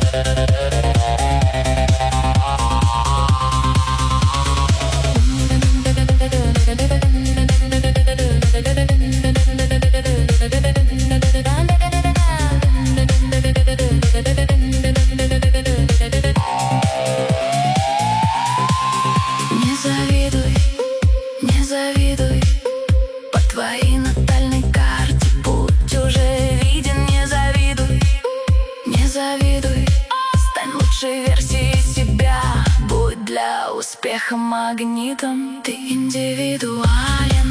Не завидуй, по твоей натальной карте путь уже виден. Не завидуй, не завидуй, стань лучшей версией себя. Будь для успеха магнитом. Ты индивидуален,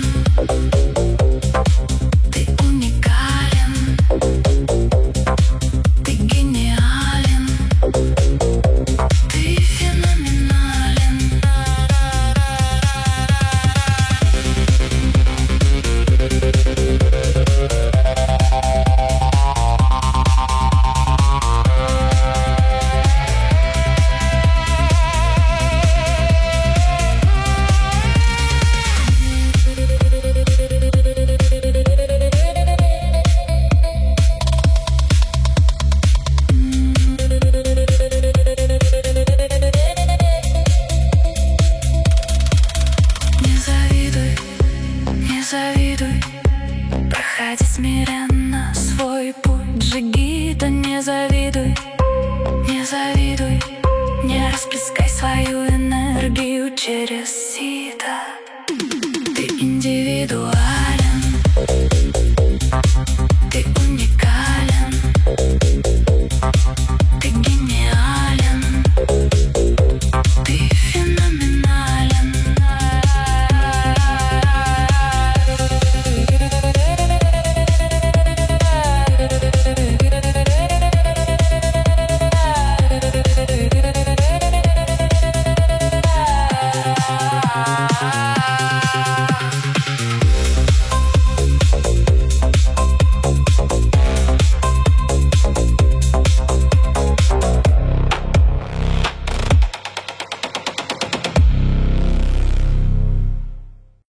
ты уникален, ты гениален, ты феноменален. Не завидуй, проходи смиренно свой путь джигита. Не завидуй, не завидуй, не расплескай свою энергию через сито. Ты индивидуал.